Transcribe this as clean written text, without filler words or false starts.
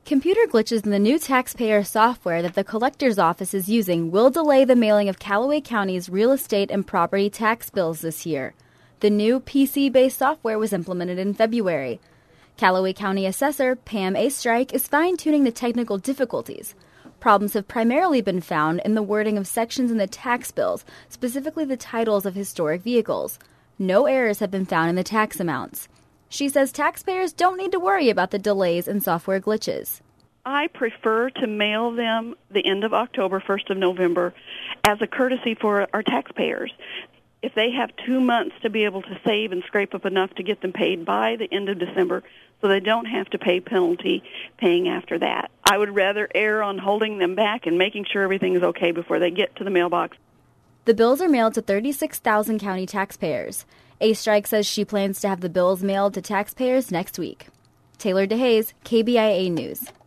Computer glitches in the new taxpayer software that the collector's office is using will delay the mailing of Callaway County's real estate and property tax bills this year. The new PC-based software was implemented in February. Callaway County Assessor Pam Astrike is fine-tuning the technical difficulties. Problems have primarily been found in the wording of sections in the tax bills, specifically the titles of historic vehicles. No errors have been found in the tax amounts. She says taxpayers don't need to worry about the delays and software glitches. I prefer to mail them the end of October, 1st of November, as a courtesy for our taxpayers. If they have 2 months to be able to save and scrape up enough to get them paid by the end of December, so they don't have to pay penalty paying after that. I would rather err on holding them back and making sure everything is okay before they get to the mailbox. The bills are mailed to 36,000 county taxpayers. Astrike says she plans to have the bills mailed to taxpayers next week. Taylor DeHaze, KBIA News.